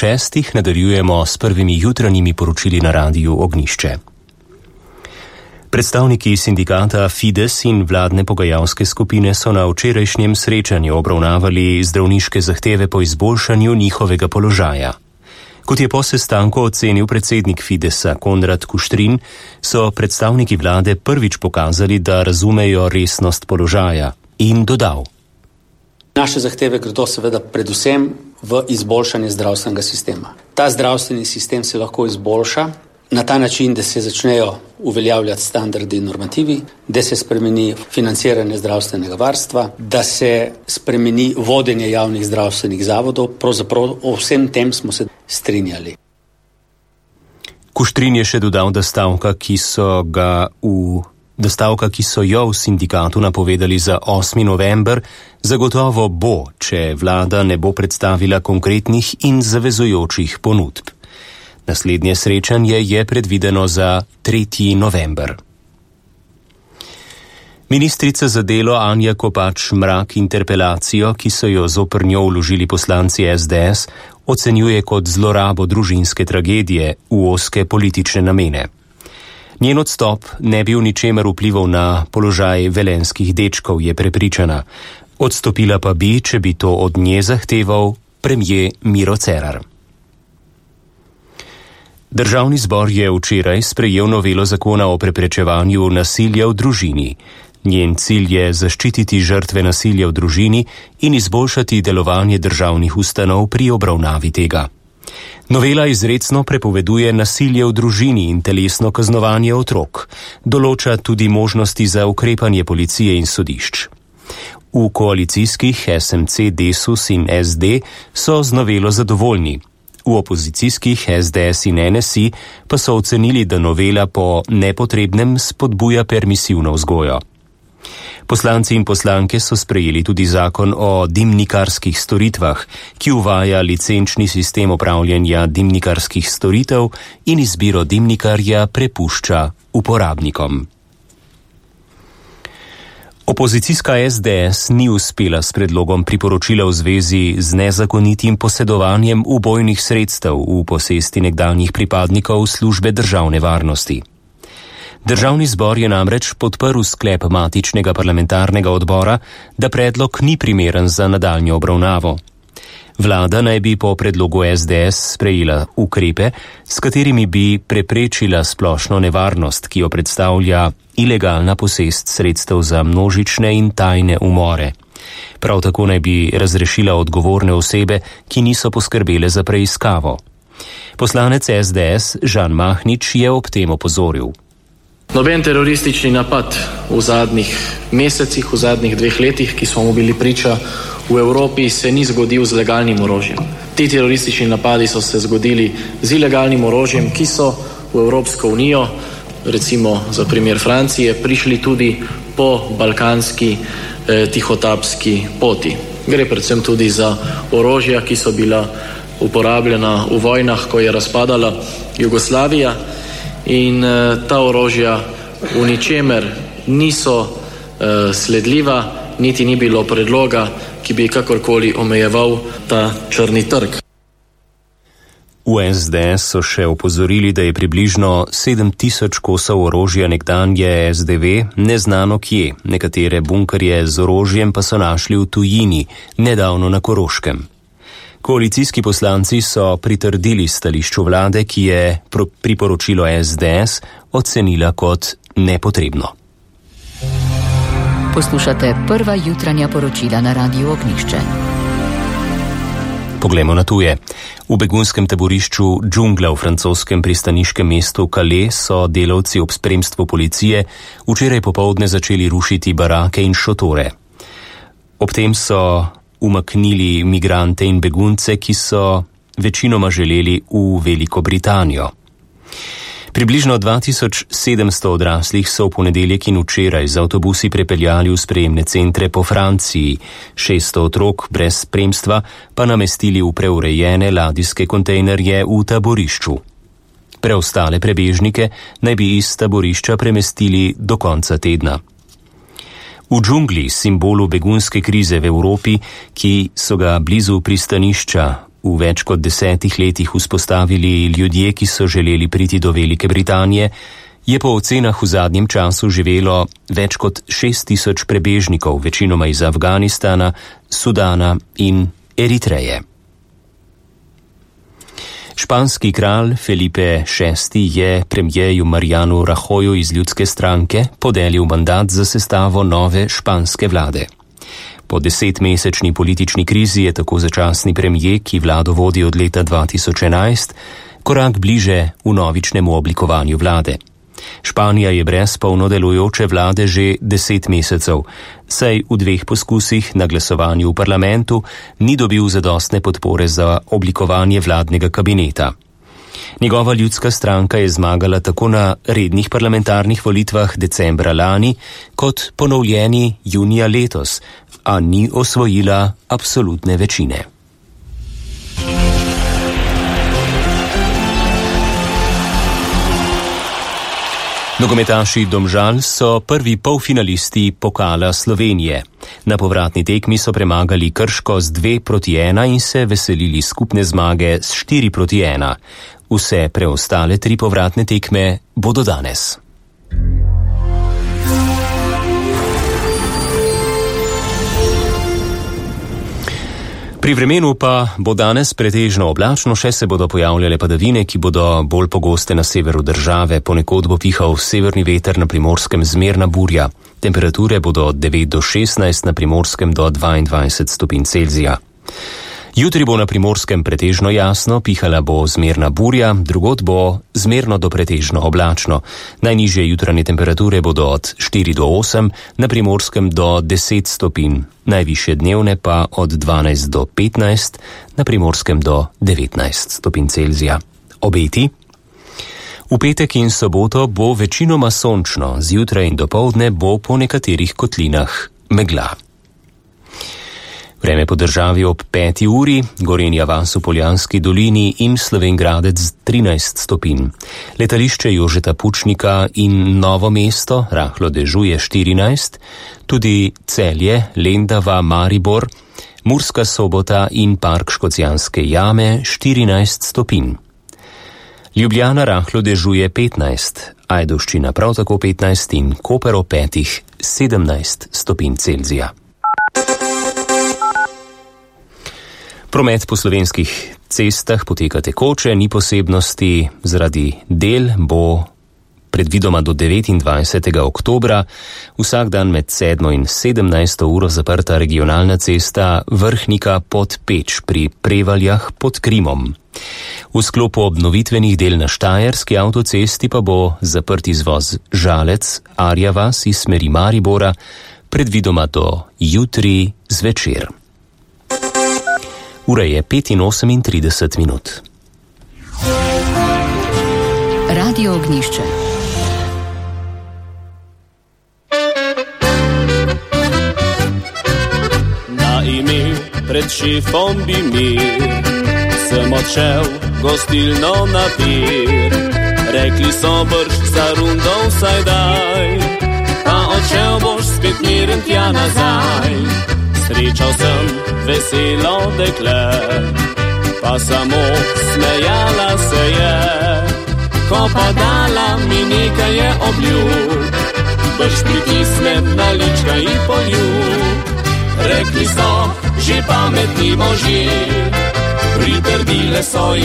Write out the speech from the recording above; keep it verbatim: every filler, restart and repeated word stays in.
šestih nadaljujemo s prvimi jutranjimi poročili na Radiu Ognjišče. Predstavniki sindikata Fides in vladne pogajalske skupine so na včerajšnjem srečanju obravnavali zdravniške zahteve po izboljšanju njihovega položaja. Kot je po sestanku ocenil predsednik Fidesa Konrad Kuštrin, so predstavniki vlade prvič pokazali, da razumejo resnost položaja in dodal. Naše zahteve gredo seveda predvsem v izboljšanje zdravstvenega sistema. Ta zdravstveni sistem se lahko izboljša na ta način, da se začnejo uveljavljati standardi in normativi, da se spremeni financiranje zdravstvenega varstva, da se spremeni vodenje javnih zdravstvenih zavodov. Pravzaprav o vsem tem smo se strinjali. Kuštrin je še dodal, da stavka, ki so ga v da stavka, ki so jo v sindikatu napovedali za osmi november, zagotovo bo, če vlada ne bo predstavila konkretnih in zavezujočih ponudb. Naslednje srečanje je predvideno za tretji november. Ministrica za delo Anja Kopač Mrak interpelacijo, ki so jo zoper njo vložili poslanci S D S, ocenjuje kot zlorabo družinske tragedije v ozke politične namene. Njen odstop ne bi v ničemer vplival na položaj velenjskih dečkov, je prepričana. Odstopila pa bi, če bi to od nje zahteval premier Miro Cerar. Državni zbor je včeraj sprejel novelo zakona o preprečevanju nasilja v družini. Njen cilj je zaščititi žrtve nasilja v družini in izboljšati delovanje državnih ustanov pri obravnavi tega. Novela izrecno prepoveduje nasilje v družini in telesno kaznovanje otrok. Določa tudi možnosti za ukrepanje policije in sodišč. V koalicijskih S M C, Desus in S D so z novelo zadovoljni. V opozicijskih S D S in N S I pa so ocenili, da novela po nepotrebnem spodbuja permisivno vzgojo. Poslanci in poslanke so sprejeli tudi zakon o dimnikarskih storitvah, ki uvaja licenčni sistem opravljanja dimnikarskih storitev in izbiro dimnikarja prepušča uporabnikom. Opozicijska S D S ni uspela s predlogom priporočila v zvezi z nezakonitim posedovanjem ubojnih sredstev v posesti nekdanjih pripadnikov službe državne varnosti. Državni zbor je namreč podprl sklep matičnega parlamentarnega odbora, da predlog ni primeren za nadaljnjo obravnavo. Vlada naj bi po predlogu S D S sprejela ukrepe, s katerimi bi preprečila splošno nevarnost, ki jo predstavlja ilegalna posest sredstev za množične in tajne umore. Prav tako naj bi razrešila odgovorne osebe, ki niso poskrbele za preiskavo. Poslanec S D S Žan Mahnič je ob tem opozoril. Noben teroristični napad v zadnjih mesecih, v zadnjih dveh letih, ki smo mu bili priča v Evropi, se ni zgodil z legalnim orožjem. Ti teroristični napadi so se zgodili z ilegalnim orožjem, ki so v Evropsko unijo, recimo za primer Francije, prišli tudi po balkanski eh, tihotapski poti. Gre predvsem tudi za orožja, ki so bila uporabljena v vojnah, ko je razpadala Jugoslavija. In uh, ta orožja v ničemer niso uh, sledljiva, niti ni bilo predloga, ki bi kakorkoli omejeval ta črni trg. V S D S so še opozorili, da je približno sedem tisoč kosov orožja nekdanje S D V neznano kje. Nekatere bunkerje z orožjem pa so našli v tujini, nedavno na Koroškem. Koalicijski poslanci so pritrdili stališču vlade, ki je priporočilo S D S ocenila kot nepotrebno. Poslušate prva jutranja poročila na Radiu Ognjišče. Poglejmo na tuje. V begunskem taborišču Džungla v francoskem pristaniškem mestu Calais so delavci ob spremstvu policije včeraj popoldne začeli rušiti barake in šotore. Ob tem so umaknili migrante in begunce, ki so večinoma želeli v Veliko Britanijo. Približno dva tisoč sedemsto odraslih so v ponedeljek in včeraj z avtobusi prepeljali v sprejemne centre po Franciji, šeststo otrok brez spremstva pa namestili v preurejene ladijske kontejnerje v taborišču. Preostale prebežnike naj bi iz taborišča premestili do konca tedna. V džungli, simbolu begunske krize v Evropi, ki so ga blizu pristanišča v več kot desetih letih vzpostavili ljudje, ki so želeli priti do Velike Britanije, je po ocenah v zadnjem času živelo več kot šest tisoč prebežnikov, večinoma iz Afganistana, Sudana in Eritreje. Španski kralj Felipe šesti je premierju Marianu Rajoyu iz Ljudske stranke podelil mandat za sestavo nove španske vlade. Po desetmesečni politični krizi je tako začasni premijer, ki vlado vodi od leta dva tisoč enajst, korak bliže vnovičnemu oblikovanju vlade. Španija je brez polno delujoče vlade že deset mesecev, saj v dveh poskusih na glasovanju v parlamentu ni dobil zadostne podpore za oblikovanje vladnega kabineta. Njegova Ljudska stranka je zmagala tako na rednih parlamentarnih volitvah decembra lani, kot ponovljeni junija letos, a ni osvojila absolutne večine. Nogometaši Domžal so prvi polfinalisti Pokala Slovenije. Na povratni tekmi so premagali Krško z dve proti ena in se veselili skupne zmage s štiri proti ena. Vse preostale tri povratne tekme bodo danes. Pri vremenu pa bo danes pretežno oblačno, še se bodo pojavljale padavine, ki bodo bolj pogoste na severu države. Ponekod bo pihal severni veter, na Primorskem zmerna burja. Temperature bodo od devet do šestnajst, na Primorskem do dvaindvajset stopinj Celzija. Jutri bo na Primorskem pretežno jasno, pihala bo zmerna burja, drugod bo zmerno do pretežno oblačno. Najnižje jutranje temperature bodo od štiri do osem, na Primorskem do deset stopinj, najvišje dnevne pa od dvanajst do petnajst, na Primorskem do devetnajst stopinj Celzija. Obeti? V petek in soboto bo večinoma sončno, zjutraj in dopoldne bo po nekaterih kotlinah megla. Vreme po državi ob peti uri, Gorenja vas v Poljanski dolini in Slovenj Gradec trinajst stopinj. Letališče Jožeta Pučnika in Novo mesto rahlo dežuje štirinajst, tudi Celje, Lendava, Maribor, Murska Sobota in Park Škocjanske jame štirinajst stopinj. Ljubljana rahlo dežuje petnajst, Ajdovščina prav tako petnajst in Koper ob petih sedemnajst stopinj Celzija. Promet po slovenskih cestah poteka tekoče, ni posebnosti, zaradi del bo predvidoma do devetindvajsetega oktobra vsak dan med sedmo in sedemnajsto uro zaprta regionalna cesta Vrhnika pod Peč pri Prevaljah pod Krimom. V sklopu obnovitvenih del na Štajerski avtocesti pa bo zaprt izvoz Žalec, Arja vas iz smeri Maribora predvidoma do jutri zvečer. Ura je pet in osemintrideset minut. Radio Ognjišče. Na ime pred šefom bi mir, sem odšel gostilno na pir. Rekli so brž za rundo vsaj daj, pa odšel boš spet miren tja nazaj. Srečal sem veselo dekle, pa samo smejala se je, ko pa dala mi nekaj je obljub, brž pritisnem na lička in poljub. Rekli so že pametni možje, pritrdile so